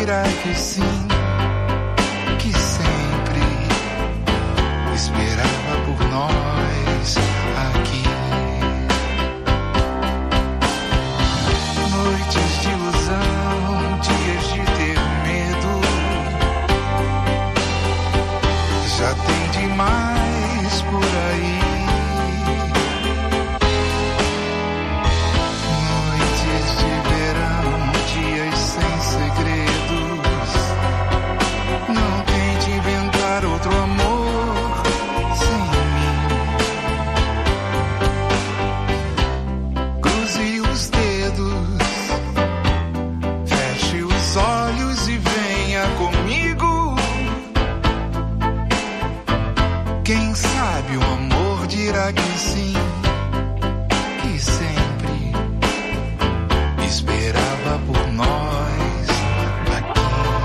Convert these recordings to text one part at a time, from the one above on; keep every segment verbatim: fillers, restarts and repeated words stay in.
dirá que sim, que sempre esperava por nós aqui. Noites de ilusão, dias de ter medo, já tem demais por aí. Noites de verão, dias sem segredos, não tente inventar outro amor sem mim. Cruze os dedos, feche os olhos e venha comigo. Quem sabe o amor dirá que sim, que sempre esperava por nós aqui.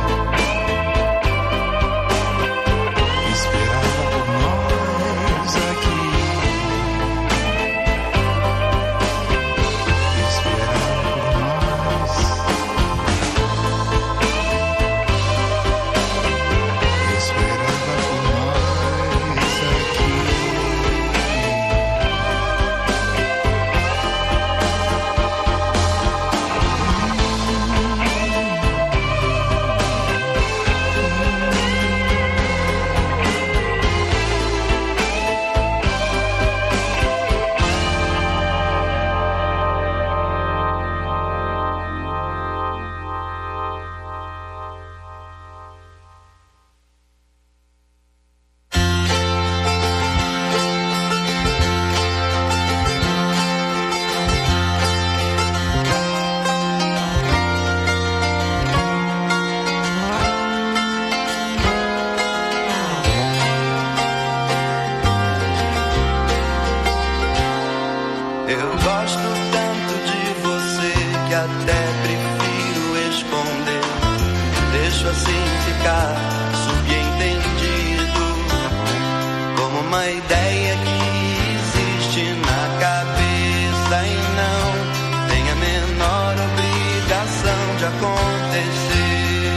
Esperava por nós aqui. Esperava por nós. Esperava por nós aqui. Eu gosto tanto de você que até prefiro esconder. Deixo assim ficar subentendido, como uma ideia que existe na cabeça e não tem a menor obrigação de acontecer.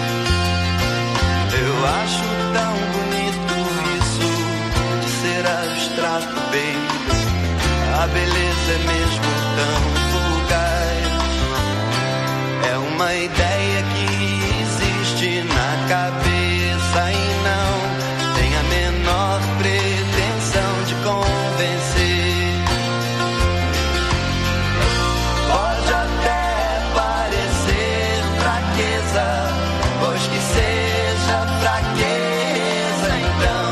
Eu acho tão bonito isso de ser abstrato, baby. A beleza é mesmo tão fugaz. É uma ideia que existe na cabeça e não tem a menor pretensão de convencer. Pode até parecer fraqueza, pois que seja fraqueza então.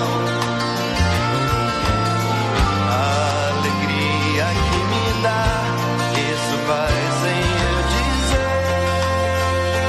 Isso vai sem eu dizer.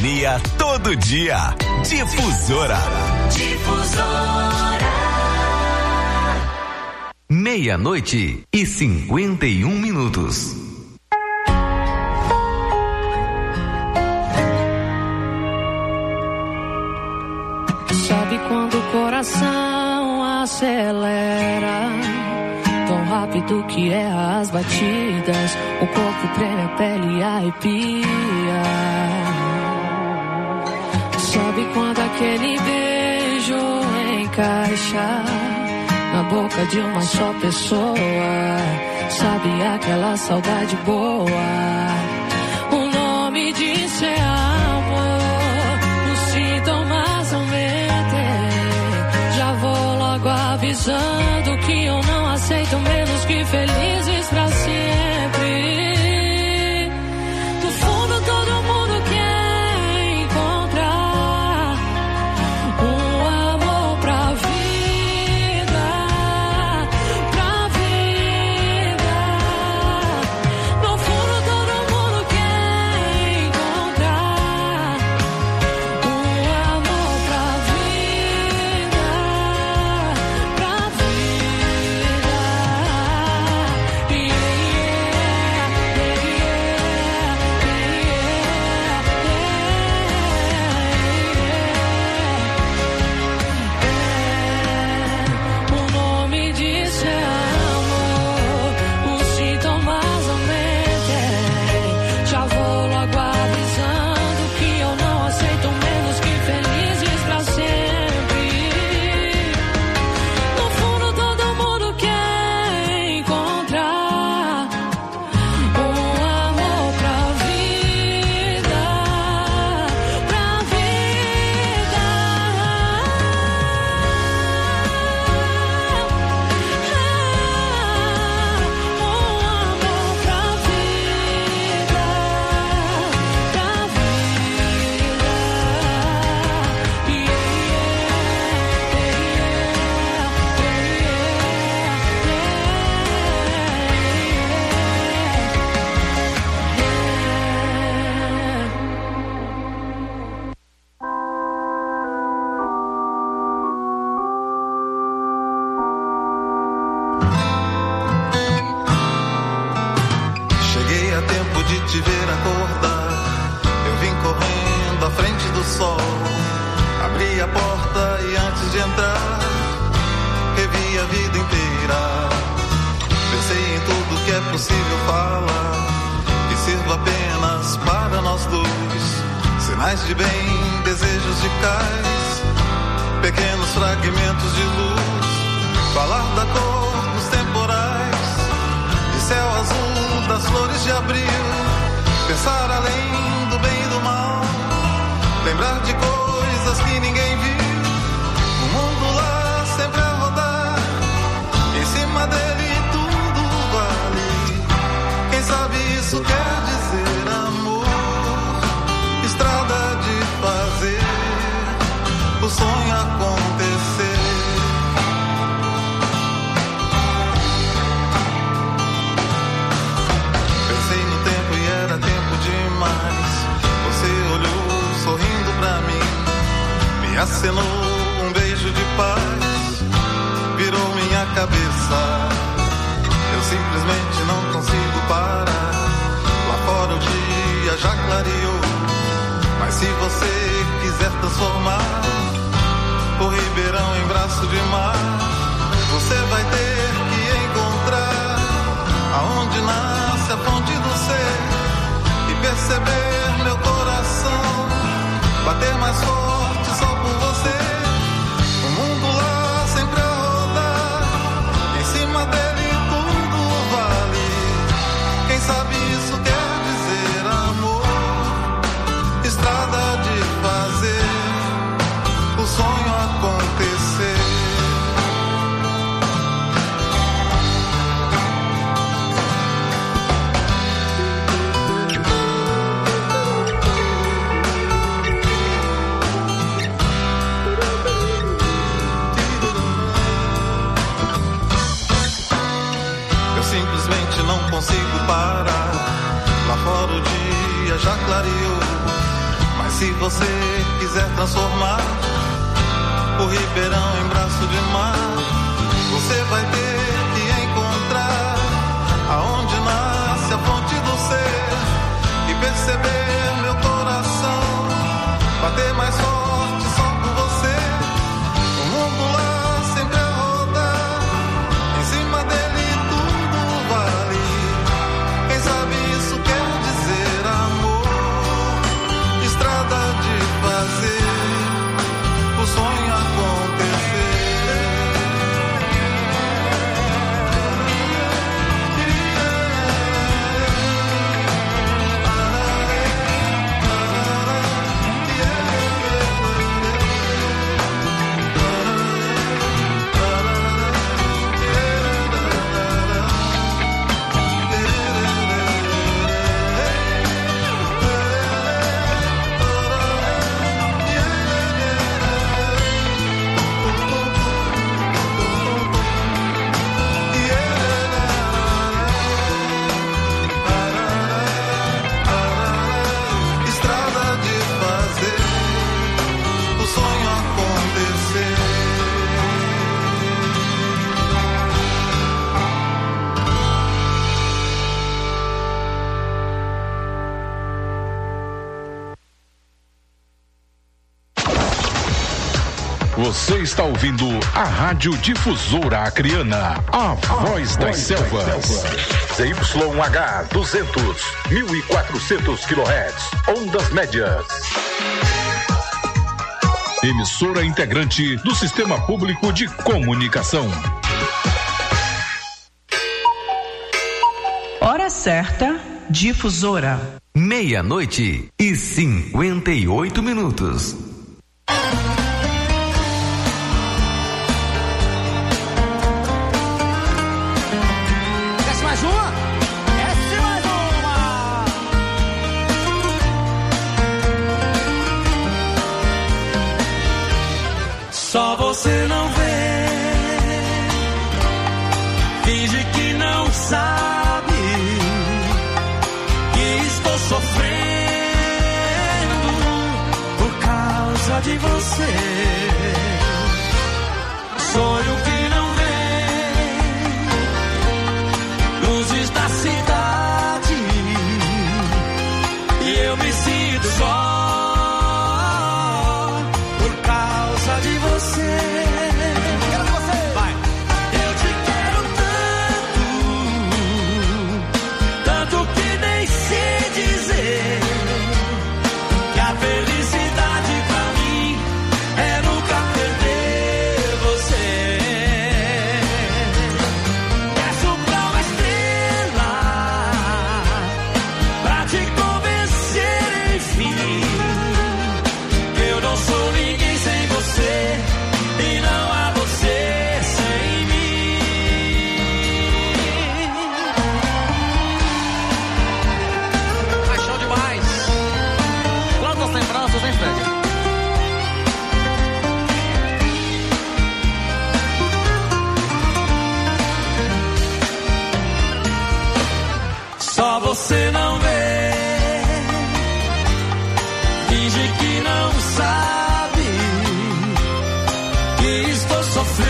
companhia todo dia. Difusora. Difusora. Meia-noite e cinquenta e um minutos. Sabe quando o coração acelera, tão rápido que erra as batidas, o corpo treme, a pele arrepia. Sabe quando aquele beijo encaixa na boca de uma só pessoa? Sabe aquela saudade boa? O nome disso é amor, os sintomas aumentem. Já vou logo avisando que eu não aceito menos que felizes pra sempre. No fundo todo mundo quer encontrar um amor pra vida, pra vida. No fundo todo mundo quer encontrar um amor pra vida, pra vida. Yeah, yeah, yeah, yeah. O nome disso é amor, os sintomas aumentem. Já vou logo avisando que eu não aceito menos que felizes pra sempre. No fundo todo mundo quer encontrar um amor pra vida, pra vida. Um amor pra vida, pra vida. Yeah, Cheguei a tempo de te ver acordar. Eu vim correndo à frente do sol. Abri a porta e antes de entrar, revi a vida inteira. Pensei em tudo que é possível falar, que sirva apenas para nós dois. Sinais de bem, desejos de cais, pequenos fragmentos de luz. Falar da cor dos temporais, de céu azul, das flores de abril. Pensar além do bem e do mal, lembrar de coisas que ninguém viu. O mundo lá sempre a rodar, em cima dele tudo vale. Quem sabe isso quer dizer amor, estrada de fazer o sonho acontecer. Pensei no tempo e era tempo demais. Você olhou sorrindo pra mim, me acenou um beijo de paz, virou minha cabeça. Eu simplesmente não consigo parar. Lá fora o dia já clareou, mas se você quiser transformar o Ribeirão em braço de mar, você vai ter que encontrar aonde nasce a fonte do ser e perceber meu coração bater mais forte só por você. O mundo lá sempre a rodar, em cima dele tudo vale. Quem sabe isso quer dizer amor, estrada de fazer o sonho acontecer. Simplesmente não consigo parar. Lá fora o dia já clareou, mas Se você quiser transformar o Ribeirão em braço de mar, você vai ter que encontrar aonde nasce a fonte do ser e perceber meu coração bater mais forte só por você. O mundo lá sempre a rodar, em cima dele tudo vale. Quem sabe isso quer dizer amor, estrada de fazer o sonho acontecer. Você está ouvindo a Rádio Difusora Acreana, a voz das selvas. Z Y H duzentos, mil e quatrocentos quilohertz, ondas médias. Emissora integrante do Sistema Público de Comunicação. Hora certa, Difusora. Meia-noite e cinquenta e oito minutos. Só você não vê, finge que não sabe que estou sofrendo por causa de você. Sonho que não vem, luzes da cidade, e eu me sinto só. De você, quero você, vai. Eu te quero tanto, tanto que nem sei dizer que a felicidade pra mim é nunca perder você. Peço pra uma estrela pra te convencer, enfim, que eu não sou ninguém sem você. E não há você sem mim. Paixão demais. Quantas lembranças, hein, Fred? Só você não vê, finge que não sabe. Estou sofrendo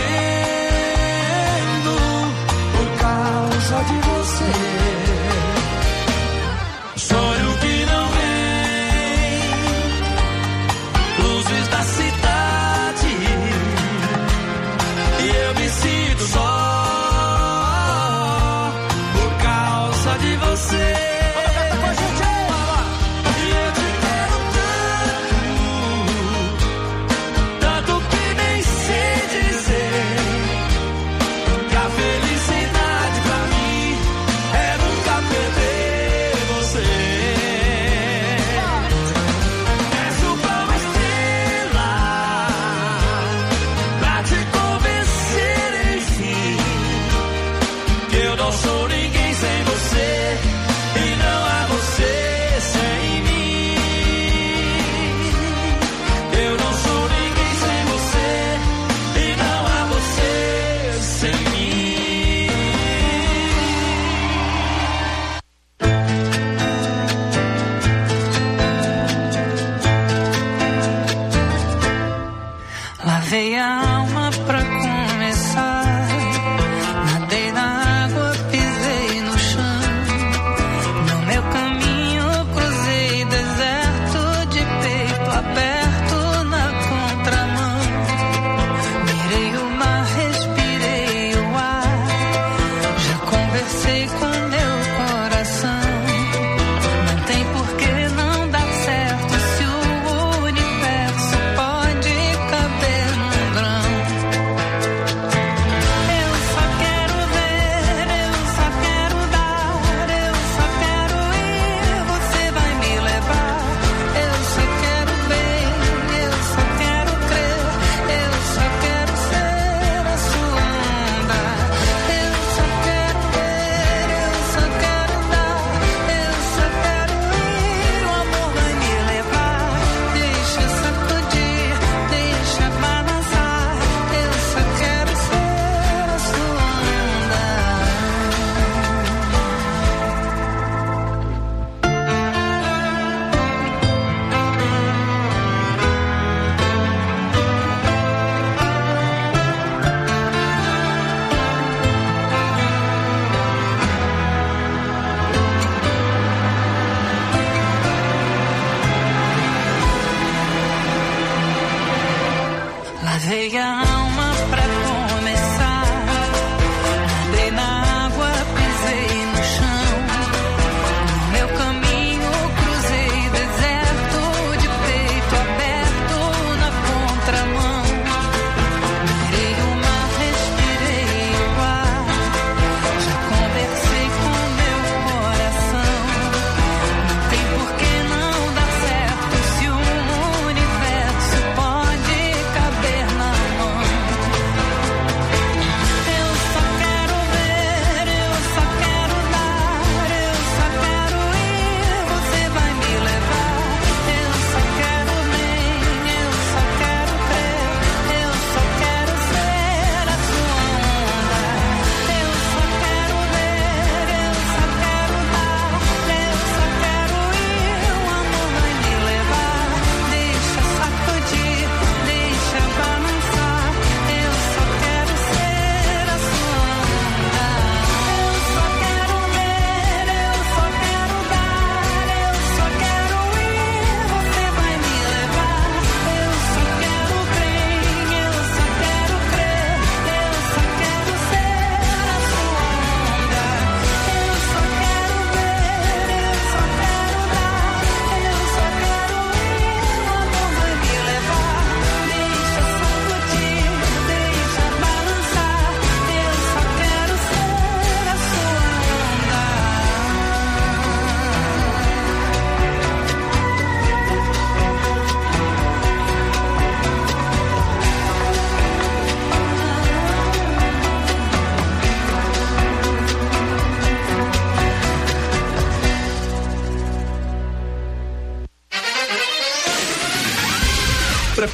por causa de você. Sonho que não vem, luzes da cidade, e eu me sinto só por causa de você. Te convencer, enfim,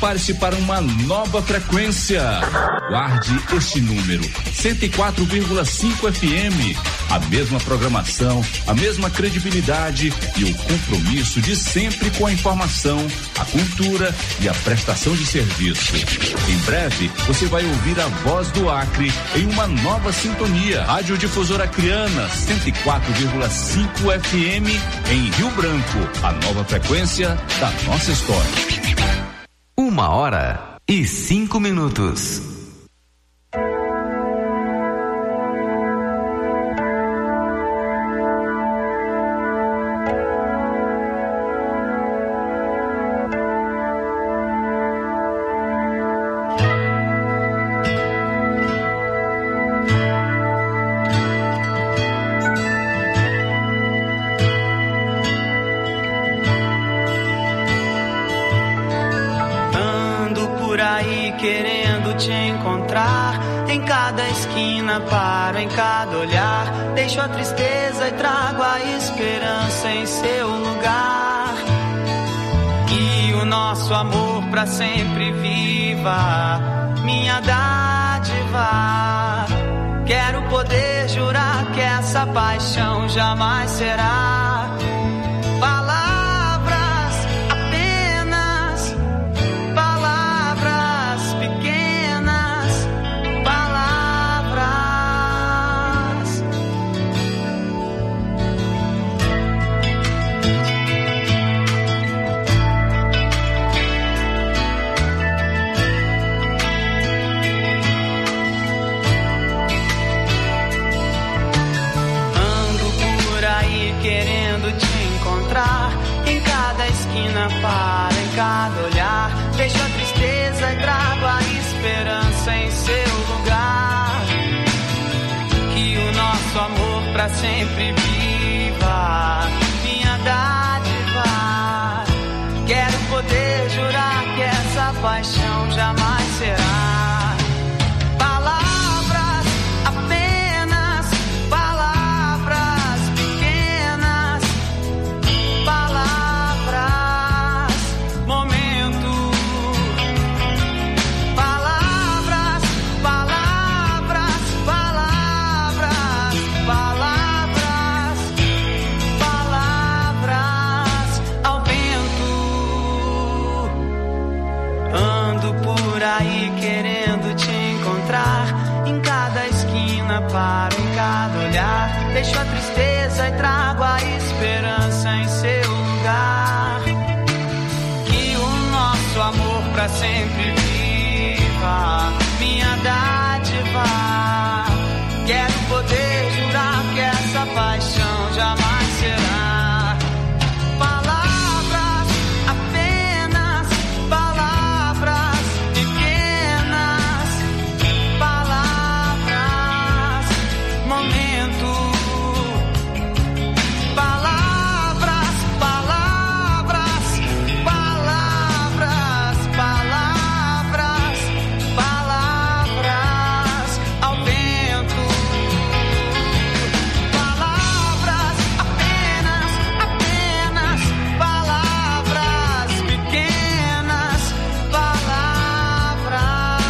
Prepare-se para uma nova frequência. Guarde este número, cento e quatro vírgula cinco F M. A mesma programação, a mesma credibilidade e o compromisso de sempre com a informação, a cultura e a prestação de serviço. Em breve, você vai ouvir a voz do Acre em uma nova sintonia. Rádio Difusora Acreana, cento e quatro vírgula cinco F M em Rio Branco. A nova frequência da nossa história. Uma hora e cinco minutos. Querendo te encontrar em cada esquina, paro em cada olhar, deixo a tristeza e trago a esperança em seu lugar. Que o nosso amor pra sempre viva, minha dádiva. Quero poder jurar que essa paixão jamais será palavras apenas, palavras pequenas, palavras. Ando por aí querendo te encontrar em cada esquina, paro em cada olhar, deixo a tristeza e trago a esperança em seu lugar. Que o nosso amor pra sempre viva, minha dádiva. Quero poder jurar que essa paixão jamais será palavras apenas, palavras pequenas, palavras, momento, palavras, palavras, palavras, palavras, palavras ao vento. Ando por aí querendo te encontrar em cada esquina, paro em cada olhar, deixo a tristeza e trago a esperança em seu lugar. Que o nosso amor pra sempre viva, minha dádiva. Quero poder jurar que essa paixão jamais será palavras apenas, palavras pequenas, palavras, momento, palavras, palavras, palavras, palavras, palavras ao vento. Palavras apenas, apenas, palavras pequenas, palavras.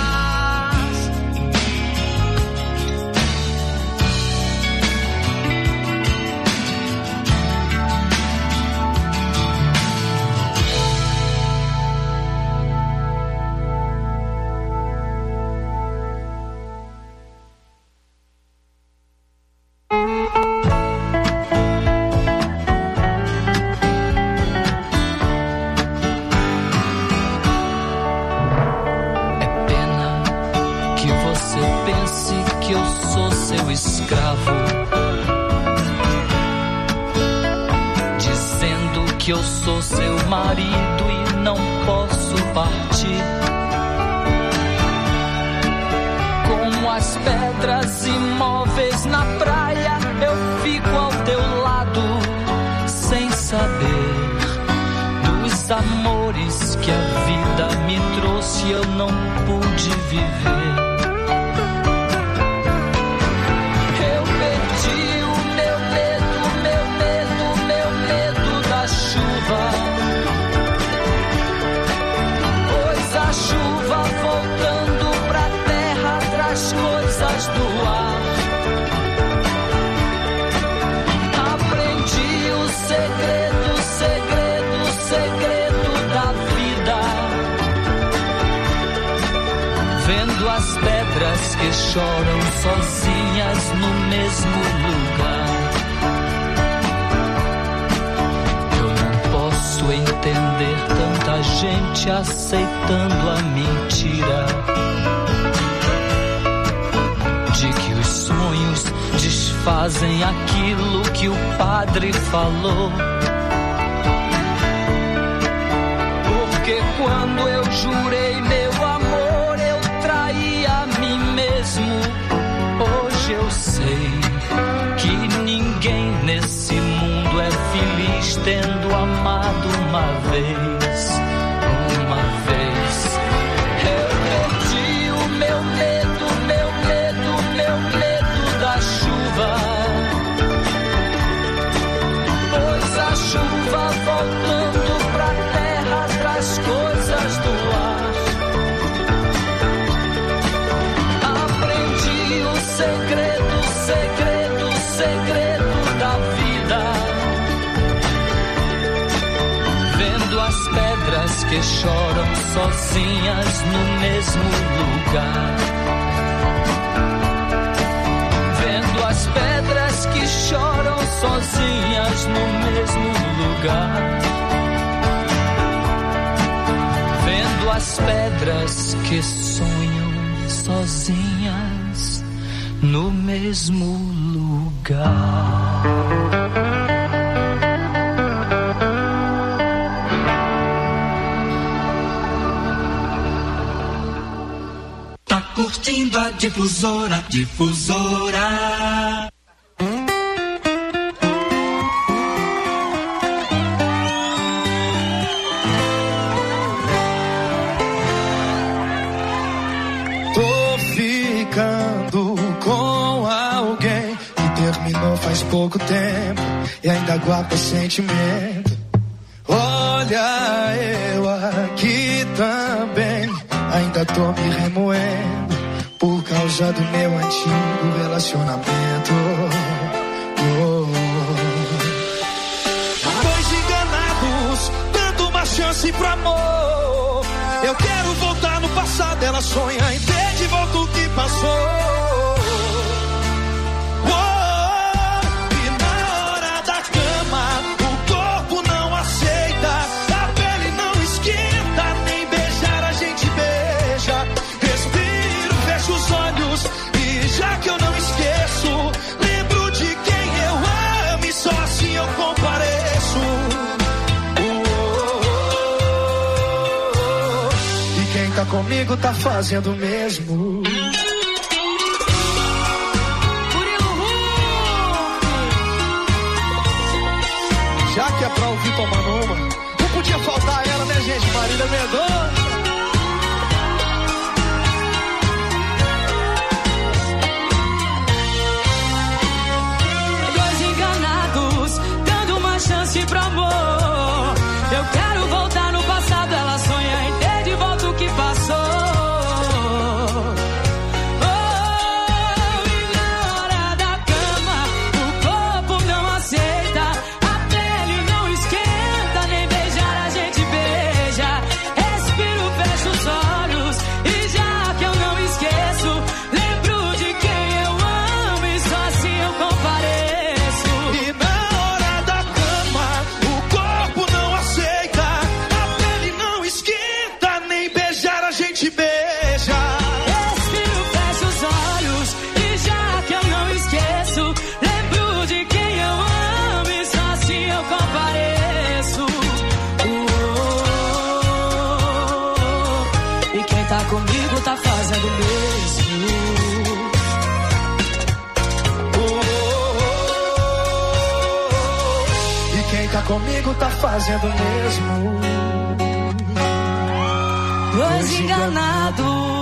É pena que você pense que eu sou seu escravo, dizendo que eu sou seu marido e não posso partir. Como as pedras imóveis na praia, eu fico ao teu lado, sem saber dos amores que a vida me trouxe, eu não pude viver. Eu perdi o meu medo, meu medo, meu medo da chuva, pois a coisas do ar. Aprendi o segredo, segredo, segredo da vida, vendo as pedras que choram sozinhas no mesmo lugar. Eu não posso entender tanta gente aceitando a mentira de que os sonhos desfazem aquilo que o padre falou. Porque quando eu jurei meu amor, eu traí a mim mesmo. Hoje eu sei que ninguém nesse mundo é feliz tendo amado uma vez. Uma vez. Eu perdi o meu medo, meu medo, meu medo da chuva, pois a chuva voltando pra terra traz coisas do ar. Aprendi o segredo, segredo, segredo da vida, vendo as pedras que choram sozinhas no mesmo lugar. Vendo as pedras que choram sozinhas no mesmo lugar. Vendo as pedras que sonham sozinhas no mesmo lugar. Curtindo a difusora, difusora. Tô ficando com alguém que terminou faz pouco tempo e ainda guarda sentimento. Olha, eu aqui também ainda tô me remoendo por causa do meu antigo relacionamento. Oh. Dois enganados, dando uma chance pro amor. Eu quero voltar no passado, ela sonha em ter de volta o que passou. Comigo tá fazendo o mesmo. Já que é pra ouvir tomando uma, não podia faltar ela, né, gente? Marília Mendonça. Dois enganados, dando uma chance pro amor. Eu quero voltar no passado, ela sonha em ter de volta o que passou. Oh, e na hora da cama, o corpo não aceita, a pele não esquenta, nem beijar a gente beija. Respiro, fecho os olhos, e já que eu não esqueço, lembro de quem eu amo e só assim eu compareço. E na hora da cama, o corpo não aceita, a pele não esquenta, nem beijar a gente beija. Respiro, fecho os olhos, e já que eu não esqueço, lembro de quem eu amo e só assim eu compareço. Oh, e quem tá comigo tá fazendo o mesmo. E quem tá comigo tá fazendo o mesmo. Dois enganados.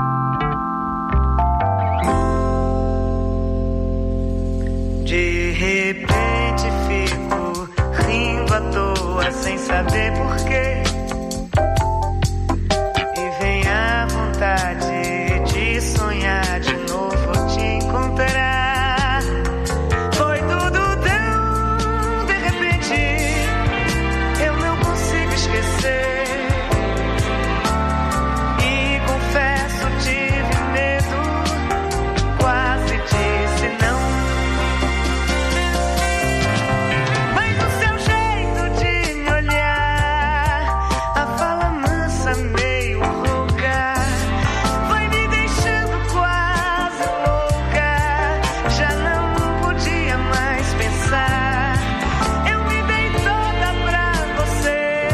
De repente fico rindo à toa sem saber porquê. E vem a vontade de sonhar de novo te encontrar. Foi tudo tão de repente, eu não consigo esquecer. E confesso, tive medo, quase disse não. Mas o seu jeito de me olhar, a fala mansa meio rouca, foi me deixando quase louca. Já não podia mais pensar, eu me dei toda pra você.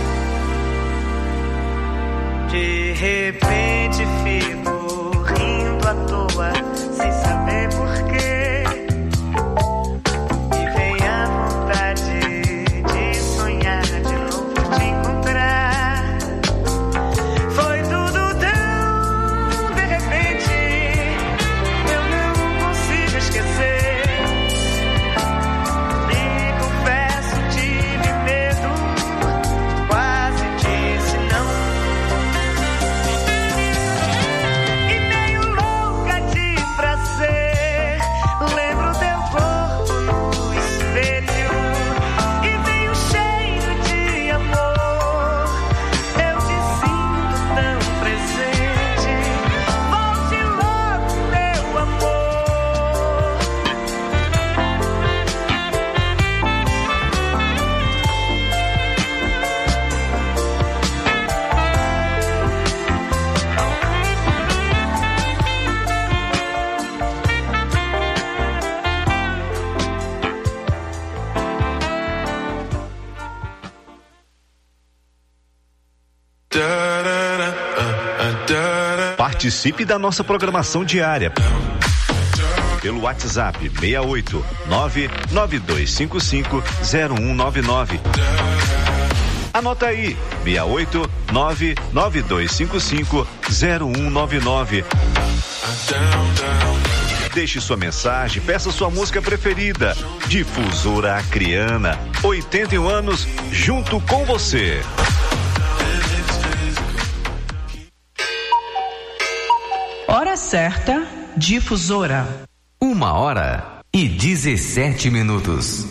De repente fico rindo à toa sem saber porquê. E vem a vontade de sonhar de novo te encontrar. Foi tudo tão de repente, eu não consigo esquecer. E confesso, tive medo, quase disse não. E meio louca de prazer, lembro teu corpo no espelho. E veio cheio de amor, eu te sinto tão presente. Volte logo, meu amor. Participe da nossa programação diária pelo WhatsApp seis oito nove nove dois cinco cinco zero um nove nove. Anota aí, seis oito nove nove dois cinco cinco zero um nove nove. Deixe sua mensagem, peça sua música preferida. Difusora Acreana, oitenta e um anos junto com você. Hora certa, Difusora. Uma hora e dezessete minutos.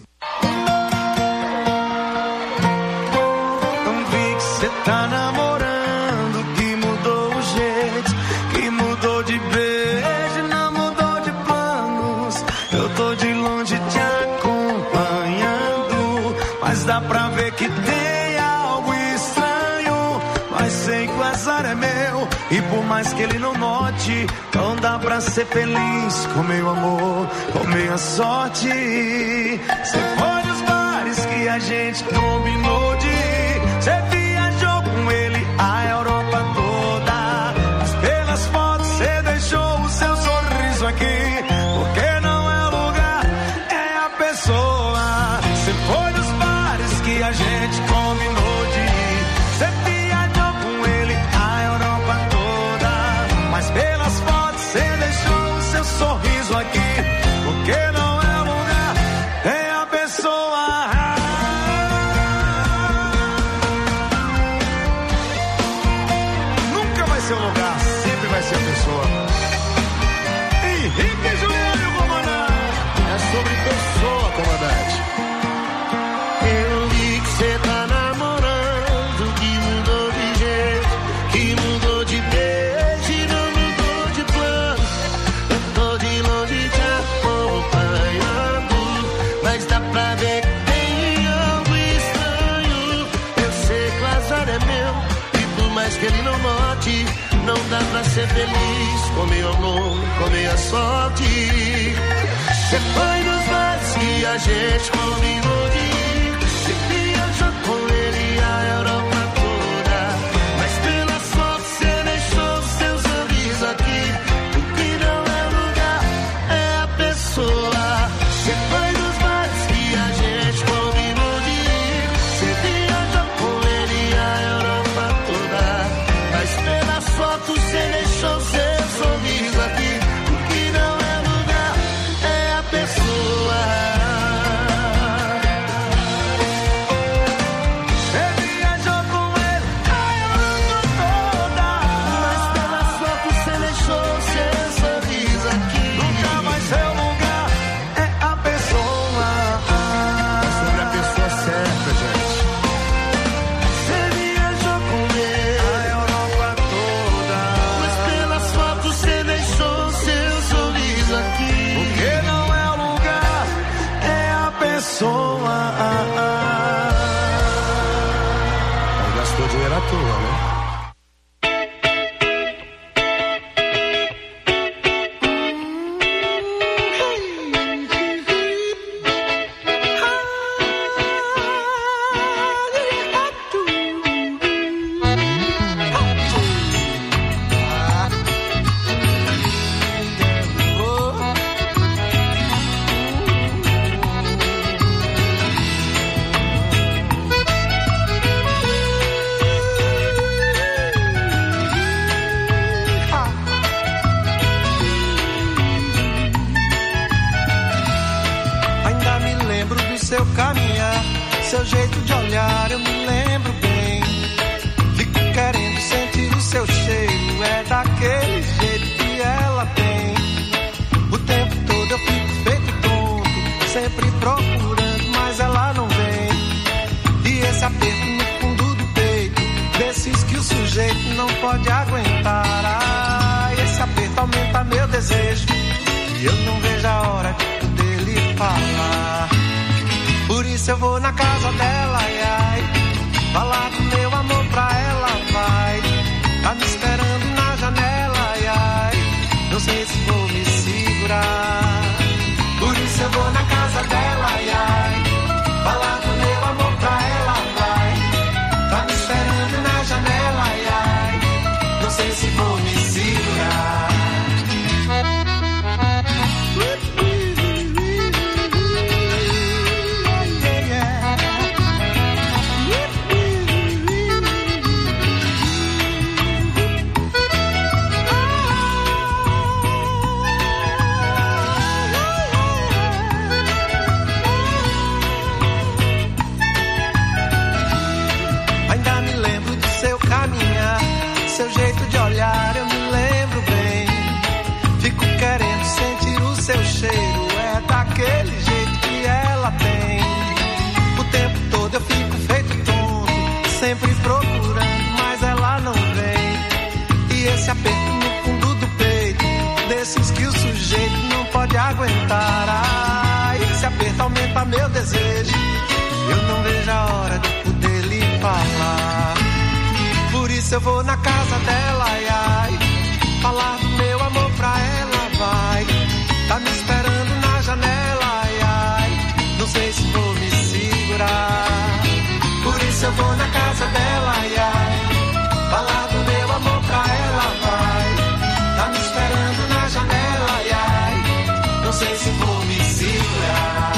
Não vi que cê tá namorando, que mudou o jeito, que mudou de beijo, não mudou de planos. Eu tô de longe te acompanhando, mas dá pra ver que tem algo estranho. Mas sei que o azar é meu, e por mais que ele não note, não dá pra ser feliz com meu amor, com minha sorte. Cê foi nos bares que a gente combinou de ir, cê viajou com ele a Europa toda, mas pelas fotos cê deixou o seu sorriso aqui, porque não é o lugar, é a pessoa. Cê foi nos bares que a gente combinou de ir, cê viajou com ele a Europa toda, mas pelas fotos cê deixou o seu sorriso aqui, porque não é o lugar, é a pessoa. Nunca vai ser o lugar, sempre vai ser a pessoa. Henrique Juliano, comandante. É sobre pessoa, comandante. Eu vi que cê tá namorando, que mudou de jeito, que mudou de beijo e não mudou de plano. Eu tô de longe te acompanhando, mas dá pra ver que tem algo estranho. Eu sei que o azar é meu, e por mais que ele não note, não dá pra ser feliz com meu amor, com minha sorte. Cê foi nos bares que a gente combinou de ir, cê viajou com ele a Europa toda, mas pelas fotos cê deixou o seu sorriso aqui, o que não é lugar, é a pessoa. Cê foi nos bares que a gente combinou de ir, cê viajou com ele a Europa toda, mas pelas fotos cê deixou o seu sorriso aqui, o que não é lugar, é a pessoa. toa, né? Seu caminhar, seu jeito de olhar, eu me lembro bem. Fico querendo sentir o seu cheiro, é daquele jeito que ela tem. O tempo todo eu fico feito tonto, sempre procurando, mas ela não vem. E esse aperto no fundo do peito, desses que o sujeito não pode aguentar. Ah, esse aperto aumenta meu desejo, e eu não vejo a hora de poder lhe falar. Por isso eu vou na casa dela, ai, ai, falar do meu amor pra ela, vai. Tá me esperando na janela, ai, ai, não sei se vou me segurar. Por isso eu vou na casa dela, ai, ai, falar do meu amor pra ela, vai. Tá me esperando na janela, ai, ai, não sei se vou me segurar. Seu jeito de olhar, eu me lembro bem. Fico querendo sentir o seu cheiro, é daquele jeito que ela tem. O tempo todo eu fico feito tonto, sempre procurando, mas ela não vem. E esse aperto no fundo do peito, desses que o sujeito não pode aguentar. Ah, esse aperto aumenta meu desejo, eu não vejo a hora de poder lhe falar. Por isso eu vou na casa dela, ai, ai, falar do meu amor pra ela, vai. Tá me esperando na janela, ai, ai, não sei se vou me segurar. Por isso eu vou na casa dela, ai, ai, falar do meu amor pra ela, vai. Tá me esperando na janela, ai, ai, não sei se vou me segurar.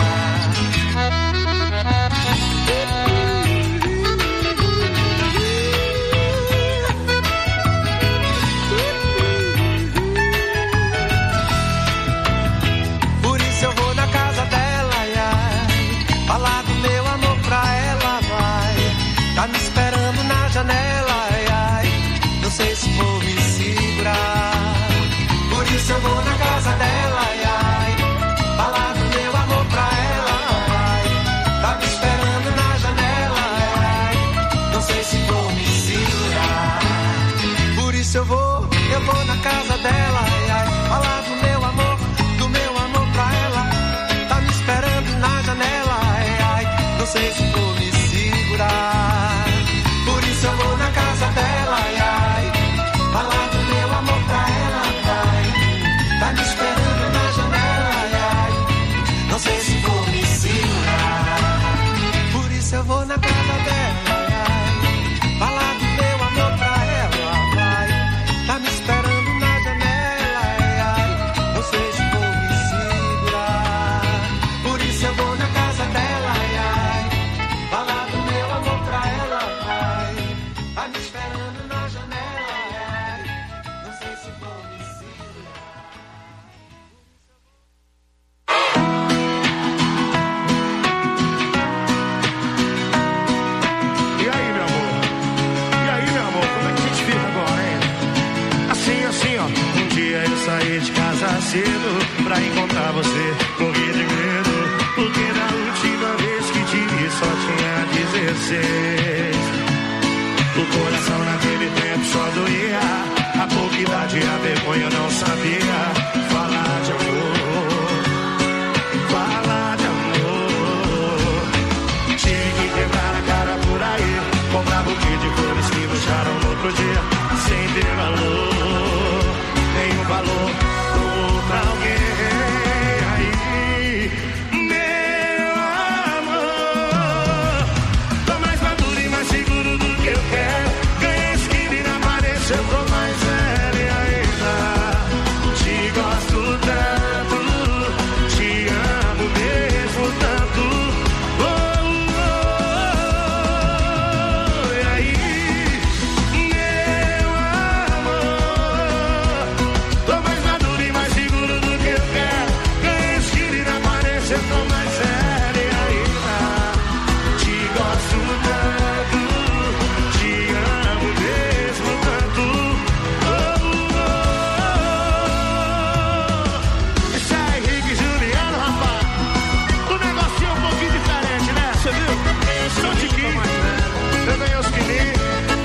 Tá me esperando na janela, ai, ai, não sei se vou me segurar. Por isso eu vou na casa dela, ai, ai, falar do meu amor pra ela, ai. Tá me esperando na janela, ai, ai, não sei se vou me segurar. Por isso eu vou, eu vou na casa dela, ai, ai, falar do meu amor, do meu amor pra ela. Tá me esperando na janela, ai, ai, não sei se vou me segurar. Eu vou na casa dela, ai, ai, falar do meu amor pra ela, vai. Tá me esperando na janela, ai, ai, não sei se vou me segurar. Por isso eu vou na casa dela, ai, ai, falar do meu amor pra ela, vai. Tá me esperando na janela, ai, ai, não sei se vou me segurar. Por isso eu vou na casa dela, ai, ai, falar do meu amor pra ela, vai. Tá me esperando na janela, ai, não sei se vou me segurar. E aí, meu amor? E aí, meu amor? Como é que a gente fica agora, hein? Assim, assim, ó. Um dia eu saí de casa cedo pra encontrar você. Morri de medo, porque na última vez que te vi só tinha dezesseis. O coração naquele tempo só doía. A pouca idade, a vergonha eu não sabia. Falar de amor, falar de amor. Tive que quebrar a cara por aí, comprar buquê de flores que no jardim. outro dia, sem ter valor, nenhum valor pra alguém. Aí, meu amor, tô mais maduro e mais seguro do que eu quero. Ganhei esquina e na aparência eu tô mais velho e ainda te gosto tanto, te amo mesmo tanto. Oh, oh, oh. E aí, meu amor, tô mais maduro e mais seguro do que eu quero. Ganhei esquina e na aparência eu tô mais velho e ainda te gosto tanto, te amo mesmo tanto. Oh, oh. Isso é Henrique e Juliano, rapaz. O negocinho é um pouquinho diferente, né? Você viu? Sou tiquinho, eu ganhei os quilinhos.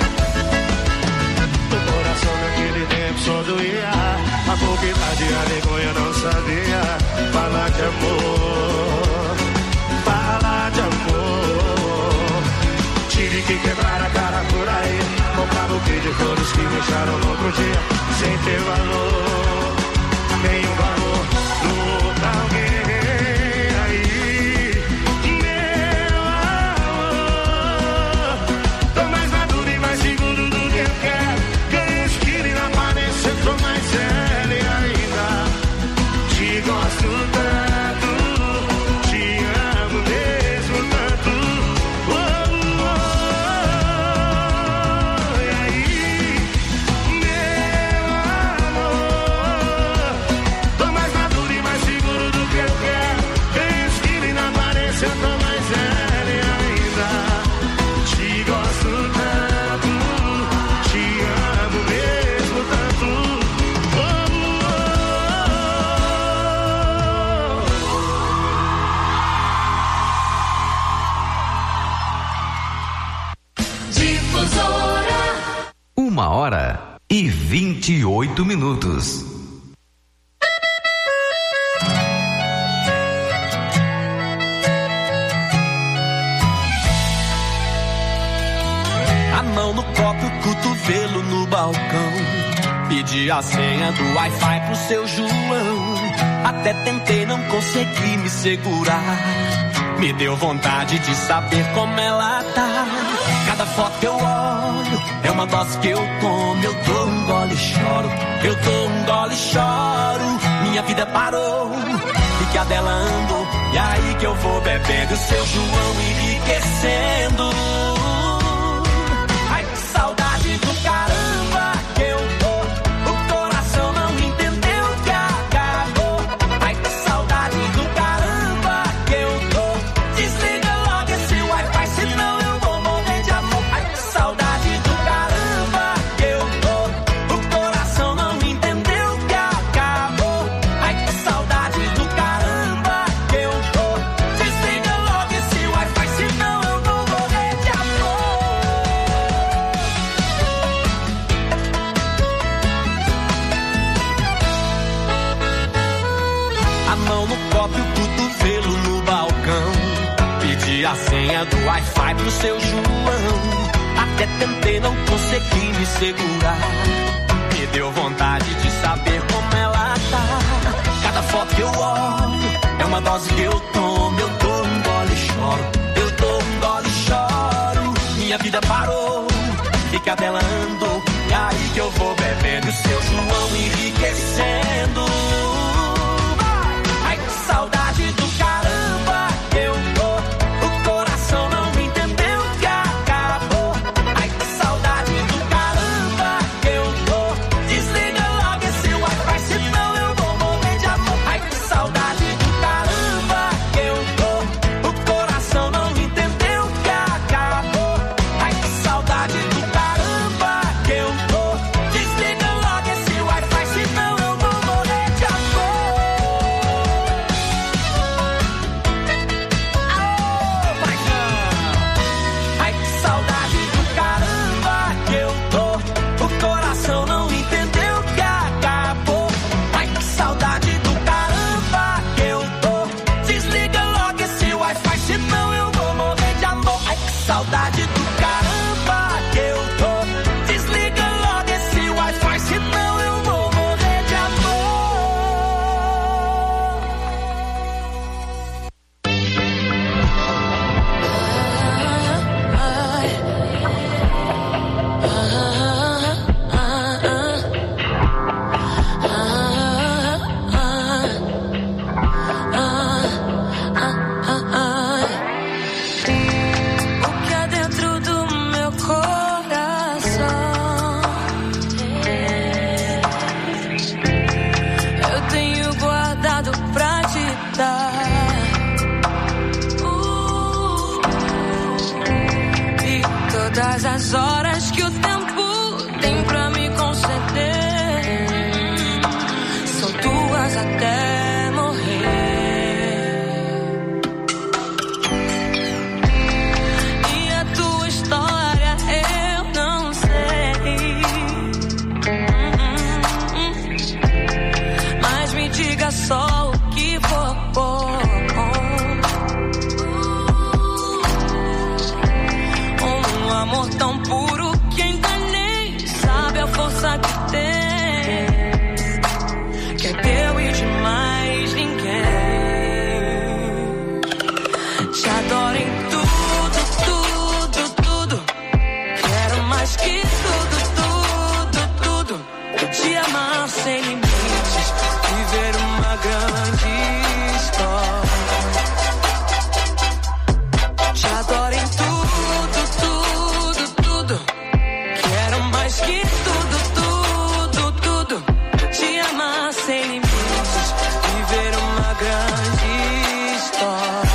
O coração naquele tempo só doía. A boca e a vergonha não sabia falar de amor, falar de amor. Tive que quebrar a cara por aí, comprar buquê de flores que me deixaram no outro dia, sem ter valor, nenhum valor pra alguém. Aí, meu amor, tô mais maduro e mais seguro do que eu quero. Ganhei esquina e na aparência eu tô mais velho e ainda te gosto tanto, te amo mesmo tanto. Oh, oh, oh. E aí, meu amor, tô mais maduro e mais seguro do que eu quero. Ganhei esquina e na aparência eu tô mais velho e ainda te gosto tanto, te amo mesmo tanto. Oh, Difusora. Uma hora e vinte e oito minutos. A mão no copo, o cotovelo no balcão. Pedi a senha do Wi-Fi pro seu João. Até tentei, não consegui me segurar. Me deu vontade de saber como ela tá. Cada foto que eu olho é uma dose que eu tomo. Eu dou um gole e choro, eu dou um gole e choro. Minha vida parou e que a dela andou. E aí que eu vou bebendo, seu João enriquecendo. Ai, que saudade do caramba que eu tô. O coração não entendeu que acabou. Ai, que saudade do caramba que eu tô. Desliga logo esse Wi-Fi, senão eu vou morrer de amor. Ai, que saudade do caramba que eu tô. O coração não entendeu que acabou. Ai, que saudade do caramba que eu tô. Desliga logo esse Wi-Fi, senão eu vou morrer de amor. A mão no copo e o cotovelo no balcão. Pedi a senha do Wi-Fi pro seu João. Até tentei, não consegui me segurar. Me deu vontade de saber como ela tá. Cada foto que eu olho é uma dose que eu tomo. Eu dou um gole e choro, eu dou um gole e choro. Minha vida parou e que a dela andou. E aí que eu vou bebendo, seu João enriquecendo. Ai, que saudade do caramba que eu tô. O coração não entendeu que acabou. Ai, que saudade do caramba que eu tô. Desliga logo esse Wi-Fi, senão eu vou morrer de amor. Ai, que saudade do caramba que eu tô. O coração não entendeu que acabou. Ai, que saudade do caramba que eu tô. Desliga logo esse Wi-Fi, senão todas as horas que o tempo tem pra me conceder são tuas até morrer. E a tua história eu não sei, mas me diga só o que for bom. Um amor tão puro que ainda nem sabe a força que tem, que é teu e de mais ninguém. Te adoro em tudo, tudo, tudo. Quero mais que tudo, tudo, tudo. Eu te amar sem limites, viver uma grande história. Te adoro em tudo, tudo, tudo. Quero mais que tudo, tudo, tudo. Te amar sem limites, viver uma grande história.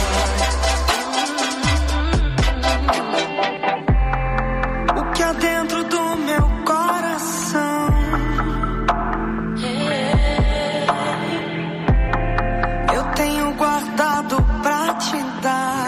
O que há dentro do meu coração eu tenho guardado pra te dar.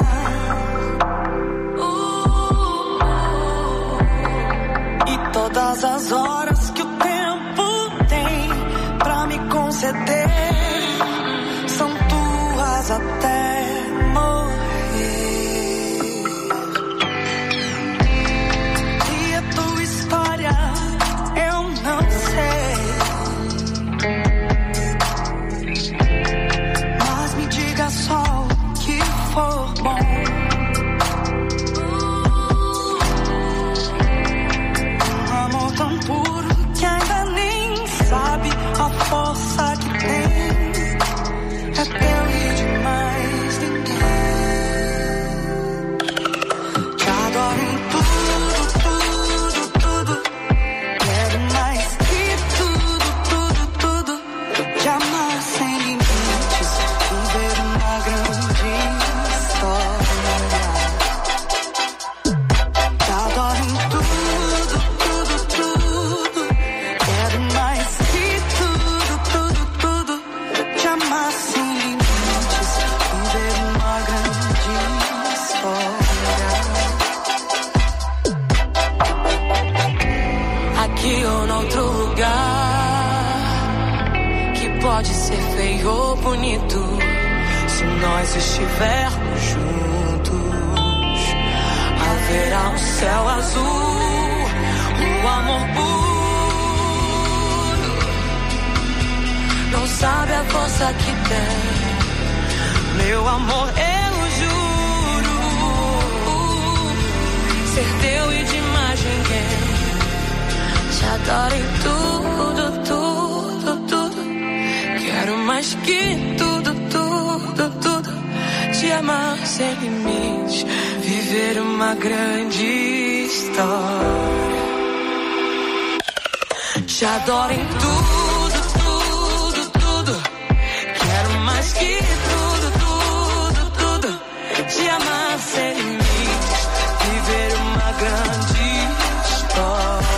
E todas as horas que o tempo tem pra me conceder são tuas até morrer. E a tua história eu não sei, mas me diga só o que for bom. Um amor tão puro que ainda nem sabe a força que tem, é teu e de mais ninguém. Te adoro em tudo, tudo, tudo. Quero mais que tudo, tudo, tudo. Te amar sem limites, viver uma grande história. Te adoro em tudo, tudo, tudo. Quero mais que tudo, tudo, tudo. Te amar sem limites, viver uma grande história. Aqui ou noutro lugar que pode ser feio ou bonito, se nós estivermos juntos, haverá um céu azul, um amor puro. Não sabe a força que tem, meu amor, eu juro, ser teu e de mais ninguém. Te adoro em tudo, tudo, tudo. Quero mais que tudo, tudo, tudo. Te amar sem limites, viver uma grande história. Te adoro em tudo, tudo, tudo. Quero mais que tudo, tudo, tudo. Te amar sem limites, viver uma grande história.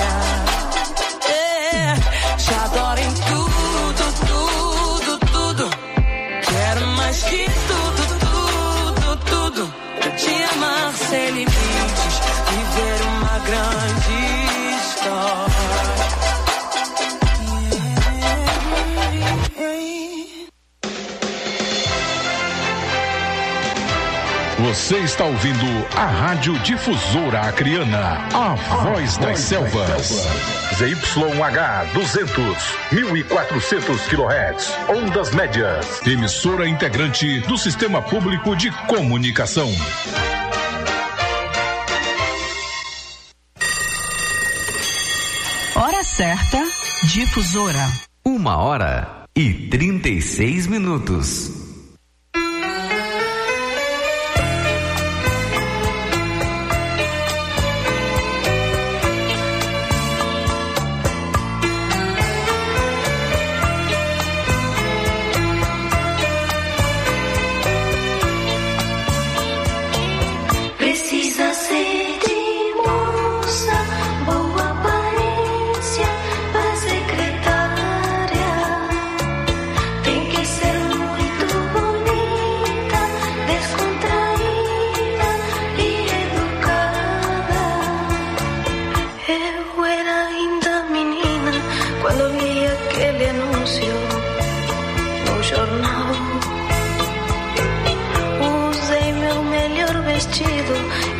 É, te adoro em tudo, tudo, tudo. Quero mais que tudo, tudo, tudo. Te amar sem limites, viver uma grande história. Você está ouvindo a Rádio Difusora Acreana, a voz das selvas. Z Y H duzentos, mil e quatrocentos quilohertz, ondas médias. Emissora integrante do Sistema Público de Comunicação. Hora certa, Difusora. Uma hora e trinta e seis minutos. Precisa ser de mão.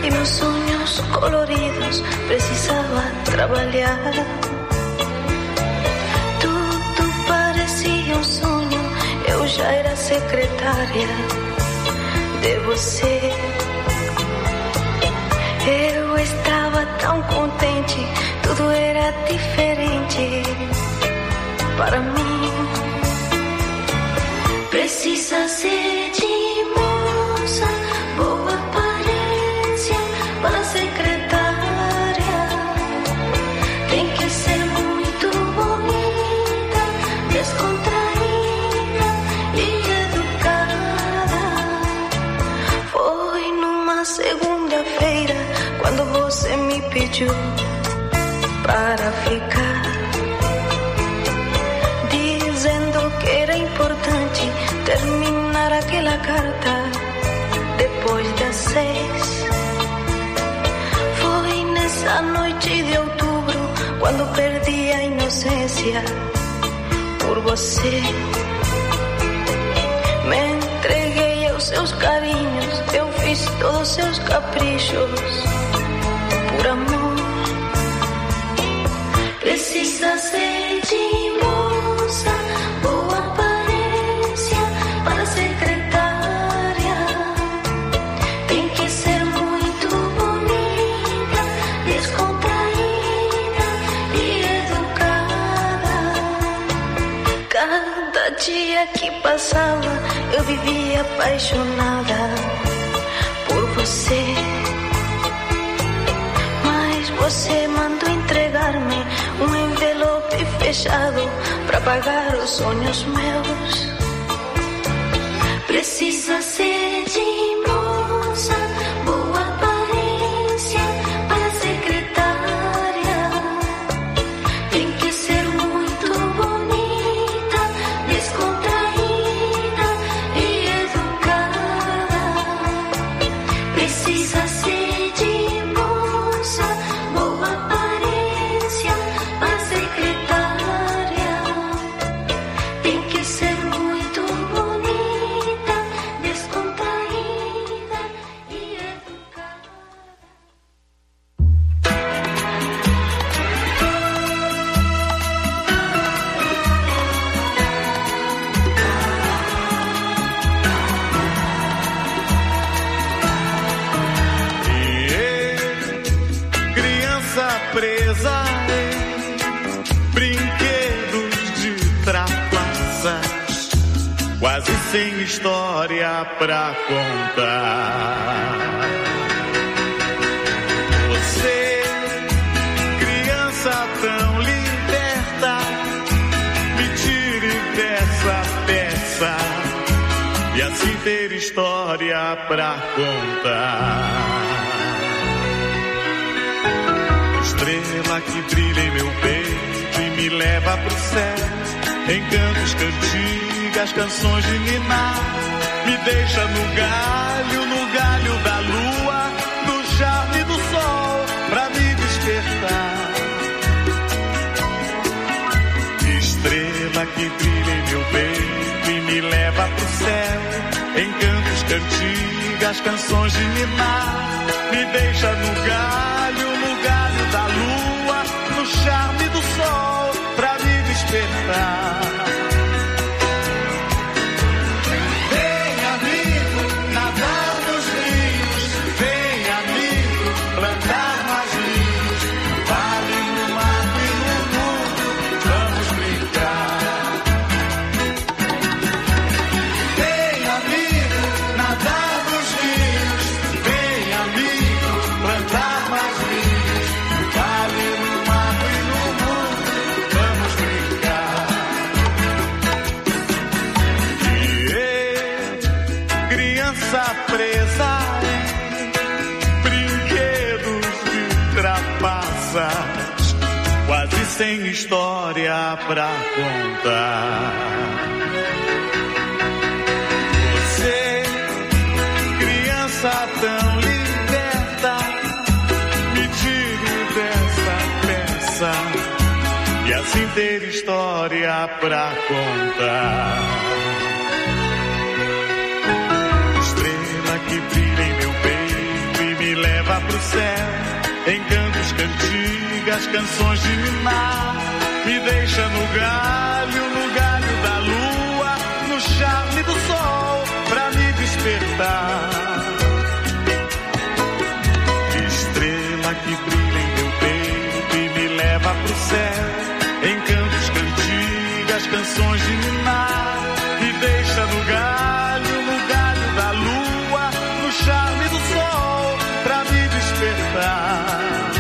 e meus sonhos coloridos precisava trabalhar. Tudo parecia um sonho, eu já era secretária de você. Eu estava tão contente, tudo era diferente para mim. Precisa ser de moça, boa aparência para secretária. Tem que ser muito bonita, descontraída e educada. Foi numa segunda-feira quando você me pediu para ficar, dizendo que era importante terminar aquela carta depois das seis. Foi nessa noite de outubro quando perdi a inocência por você. Me entreguei aos seus carinhos, eu fiz todos os seus caprichos por amor. Precisa ser de moça, boa aparência para secretária. Tem que ser muito bonita, descontraída e educada. Cada dia que passava eu vivia apaixonada por você. Mas você mandou entregar-me um envelope fechado para pagar os sonhos meus. Precisa ser de moça, boa aparência para secretária. Tem que ser muito bonita, descontraída e educada. Precisa ser de moça, boa aparência para secretária. Tem que ser muito bonita, descontraída e educada. Criança presa em brinquedos de trapaças, quase sem história pra contar. Você, criança tão liberta, me tire dessa peça e assim ter história pra contar. Estrela que brilha em meu peito e me leva pro céu, encantos, cantigas, canções de ninar, me deixa no galho, no galho da lua, no charme do sol, pra me despertar. Estrela que brilha em meu peito e me leva pro céu, encantos, cantigas, canções de ninar, me deixa no galho, no galho da lua, no charme do sol, pra me despertar. Vem, amigo, nadar nos rios, vem, amigo, plantar mais rios, vale no mar e no mundo, vamos brincar. Vem, amigo, nadar nos rios, vem, amigo, plantar mais rios, vale no mar e no mundo, vamos brincar. E eu, criança presa em brinquedos de trapaças, quase sem história pra contar. Você, criança tão liberta, me tire dessa peça e assim ter história pra contar. Estrela que brilha em meu peito e me leva céu, encantos, cantigas, canções de ninar. Me deixa no galho, no galho da lua, no charme do sol, pra me despertar. Estrela que brilha em meu peito e me leva pro céu, encantos, cantigas, canções de ninar. Me deixa no galho, no galho da lua, no charme do sol, pra me despertar.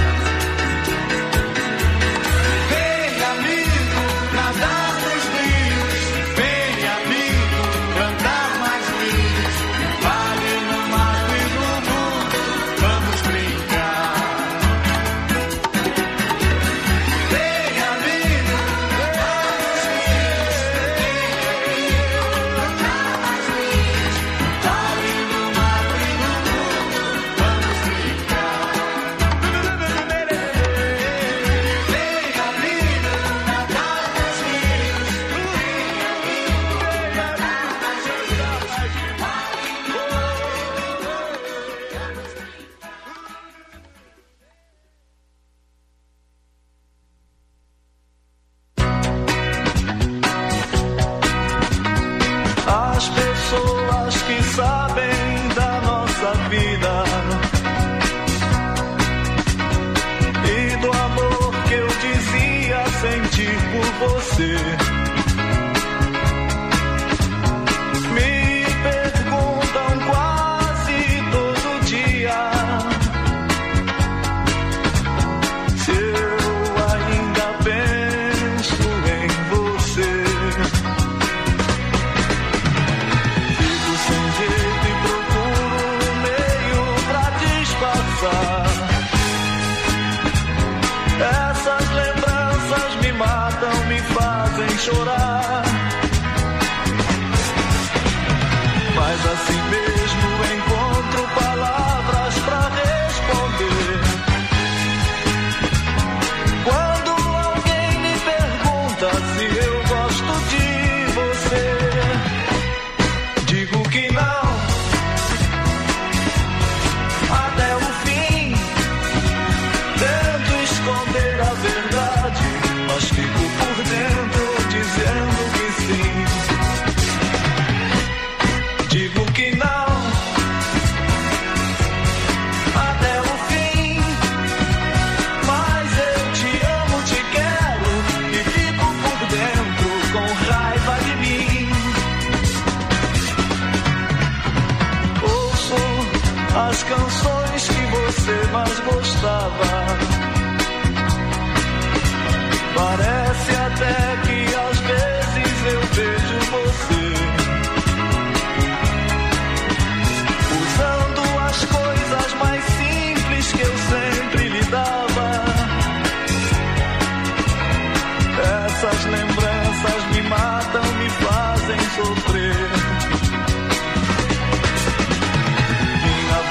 Vem, amigo, nadar nos rios. Vem, amigo, cantar mais rios. Vale no mar e no mundo, vamos brincar. Vem, amigo, cantar nos rios. Vem, amigo, cantar mais rios. Vale no mar e no mundo, vamos brincar. Vem, amigo, nadar nos rios. As pessoas que sabem da nossa vida e do amor que eu dizia sentir por você, me perguntam quase todo dia se eu ainda penso em você. Fico sem jeito e procuro um meio pra disfarçar. Essas lembranças me matam, me fazem chorar. Mas assim mesmo encontro palavras pra responder. Quando alguém me pergunta se eu gosto de você, digo que não, até o fim. Tento esconder a verdade, mas fico por dentro dizendo que sim. Digo que não, até o fim. Mas eu te amo, te quero e fico por dentro com raiva de mim. Ouço as canções que você mais gostava.